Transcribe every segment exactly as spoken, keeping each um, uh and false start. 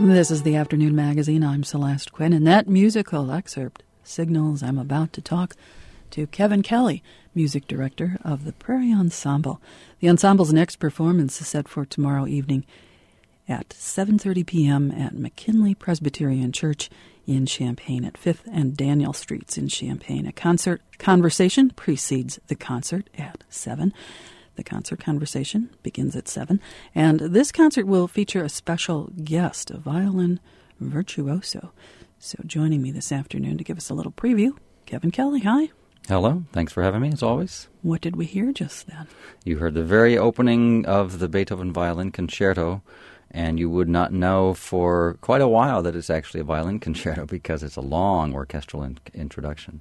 This is the Afternoon Magazine. I'm Celeste Quinn, and that musical excerpt signals I'm about to talk to Kevin Kelly, music director of the Prairie Ensemble. The ensemble's next performance is set for tomorrow evening at seven thirty p.m. at McKinley Presbyterian Church in Champaign at fifth and Daniel Streets in Champaign. A concert conversation precedes the concert at seven. The concert conversation begins at seven, and this concert will feature a special guest, a violin virtuoso. So joining me this afternoon to give us a little preview, Kevin Kelly. Hi. Hello. Thanks for having me, as always. What did we hear just then? You heard the very opening of the Beethoven Violin Concerto, and you would not know for quite a while that it's actually a violin concerto because it's a long orchestral in- introduction.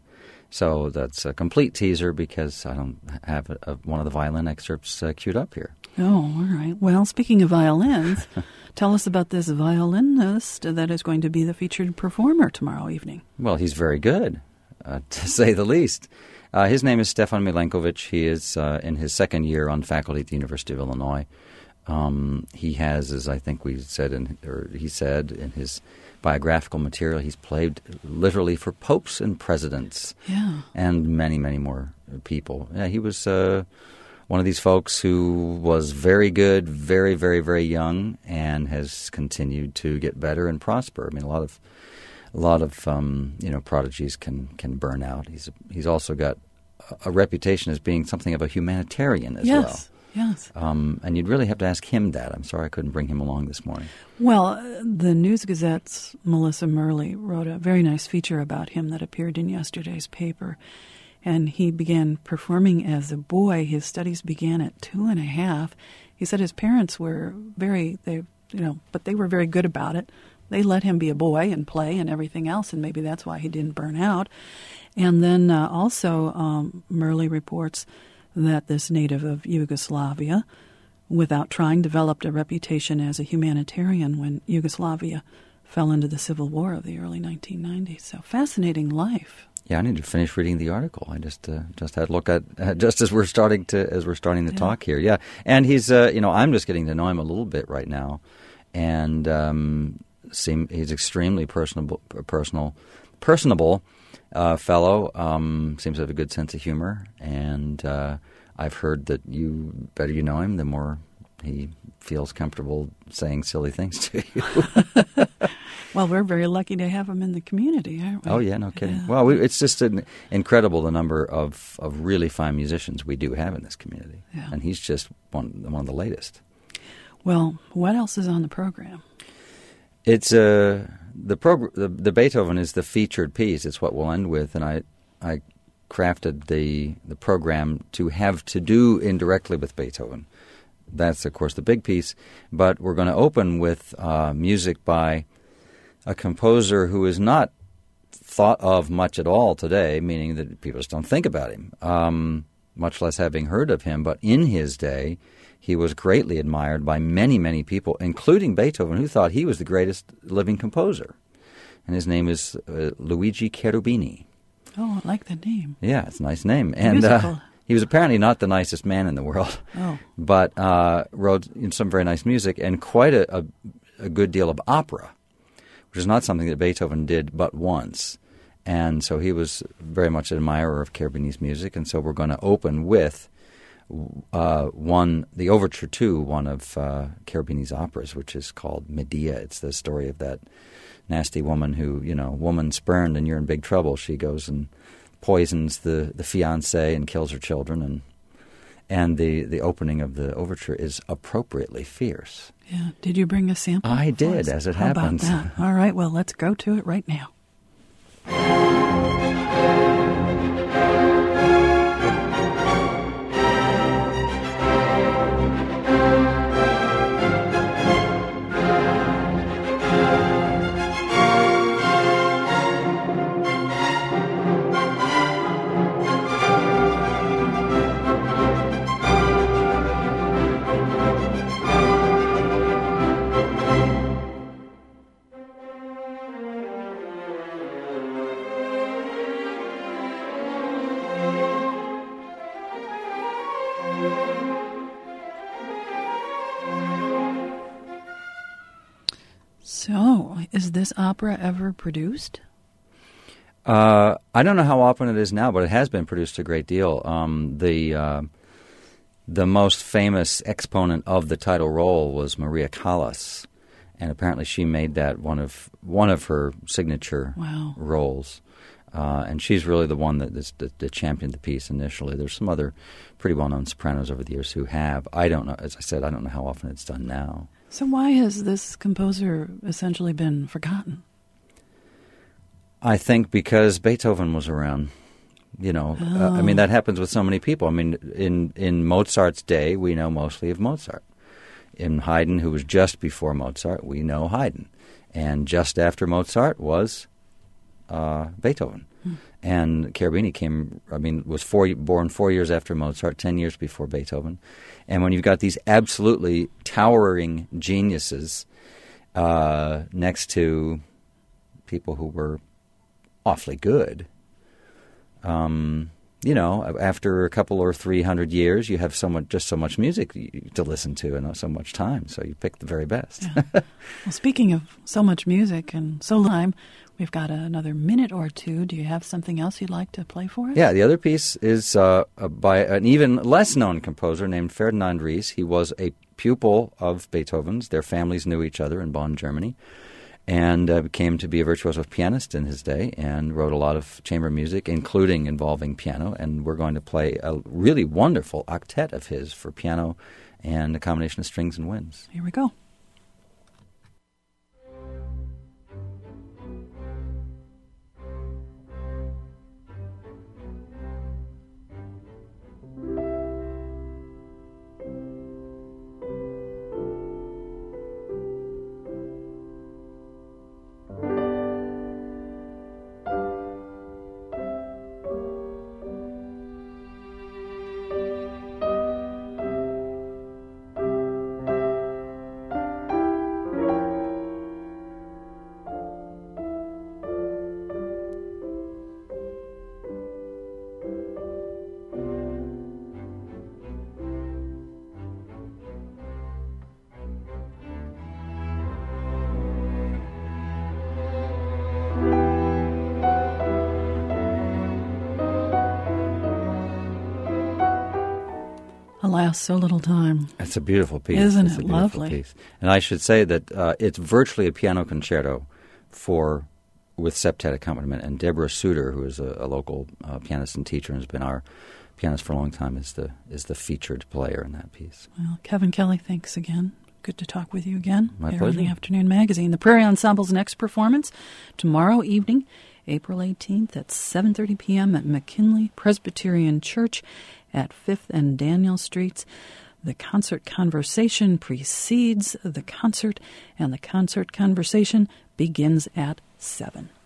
So that's a complete teaser because I don't have a, a, one of the violin excerpts uh, queued up here. Oh, all right. Well, speaking of violins, tell us about this violinist that is going to be the featured performer tomorrow evening. Well, he's very good, uh, to say the least. Uh, his name is Stefan Milenkovic. He is uh, in his second year on faculty at the University of Illinois. Um, he has, as I think we said, in, or he said in his biographical material, he's played literally for popes and presidents, yeah, and many, many more people. Yeah, he was uh, one of these folks who was very good, very, very, very young, and has continued to get better and prosper. I mean, a lot of, a lot of um, you know, prodigies can can burn out. He's he's also got a, a reputation as being something of a humanitarian as yes. well. Yes. Um, and you'd really have to ask him that. I'm sorry I couldn't bring him along this morning. Well, uh, the News Gazette's Melissa Murley wrote a very nice feature about him that appeared in yesterday's paper. And he began performing as a boy. His studies began at two and a half. He said his parents were very, they, you know, but they were very good about it. They let him be a boy and play and everything else, and maybe that's why he didn't burn out. And then uh, also um, Murley reports that this native of Yugoslavia, without trying, developed a reputation as a humanitarian when Yugoslavia fell into the civil war of the early nineteen nineties. So fascinating life. Yeah, I need to finish reading the article. I just uh, just had a look at uh, just as we're starting to as we're starting to yeah. talk here. Yeah, and he's uh, you know I'm just getting to know him a little bit right now, and um, seem he's extremely personable, personal, personable. Uh, fellow, um, seems to have a good sense of humor, and uh, I've heard that you better you know him, the more he feels comfortable saying silly things to you. Well, we're very lucky to have him in the community, aren't we? Oh, yeah, no kidding. Yeah. Well, we, it's just an, incredible the number of, of really fine musicians we do have in this community, yeah. and he's just one, one of the latest. Well, what else is on the program? It's uh, the, prog- the the Beethoven is the featured piece. It's what we'll end with, and I I crafted the the program to have to do indirectly with Beethoven. That's of course the big piece, but we're going to open with uh, music by a composer who is not thought of much at all today, meaning that people just don't think about him, um, much less having heard of him. But in his day, he was greatly admired by many, many people, including Beethoven, who thought he was the greatest living composer. And his name is uh, Luigi Cherubini. Oh, I like the name. Yeah, it's a nice name. And Musical. Uh, he was apparently not the nicest man in the world, oh. but uh, wrote some very nice music and quite a, a, a good deal of opera, which is not something that Beethoven did but once. And so he was very much an admirer of Cherubini's music, and so we're going to open with Uh, one, the overture to one of uh, Cherubini's operas, which is called Medea. It's the story of that nasty woman who, you know, woman spurned and you're in big trouble. She goes and poisons the, the fiancé and kills her children. And and the, the opening of the overture is appropriately fierce. Yeah. Did you bring a sample? I did, as it How happens. How about that? All right, well, let's go to it right now. So, is this opera ever produced? Uh, I don't know how often it is now, but it has been produced a great deal. Um, the uh, the most famous exponent of the title role was Maria Callas, and apparently she made that one of one of her signature wow. roles. Uh, and she's really the one that, that, that championed the piece initially. There's some other pretty well-known sopranos over the years who have. I don't know. As I said, I don't know how often it's done now. So why has this composer essentially been forgotten? I think because Beethoven was around. You know, oh. uh, I mean, that happens with so many people. I mean, in, in Mozart's day, we know mostly of Mozart. In Haydn, who was just before Mozart, we know Haydn. And just after Mozart was uh, Beethoven. Hmm. And Cherubini came, I mean, was four, born four years after Mozart, ten years before Beethoven. And when you've got these absolutely towering geniuses uh, next to people who were awfully good, um, you know, after a couple or three hundred years, you have so much, just so much music to listen to and not so much time. So you pick the very best. Yeah. Well, speaking of so much music and so little time, we've got another minute or two. Do you have something else you'd like to play for us? Yeah, the other piece is uh, by an even less known composer named Ferdinand Ries. He was a pupil of Beethoven's. Their families knew each other in Bonn, Germany, and uh, came to be a virtuoso pianist in his day and wrote a lot of chamber music, including involving piano. And we're going to play a really wonderful octet of his for piano and a combination of strings and winds. Here we go. Alas, so little time. It's a beautiful piece. Isn't it's it a beautiful lovely? Piece. And I should say that uh, it's virtually a piano concerto for with septet accompaniment. And Deborah Suter, who is a, a local uh, pianist and teacher and has been our pianist for a long time, is the is the featured player in that piece. Well, Kevin Kelly, thanks again. Good to talk with you again. My here pleasure. On the Afternoon Magazine. The Prairie Ensemble's next performance tomorrow evening, April eighteenth at seven thirty p.m. at McKinley Presbyterian Church at fifth and Daniel Streets. The concert conversation precedes the concert, and the concert conversation begins at seven.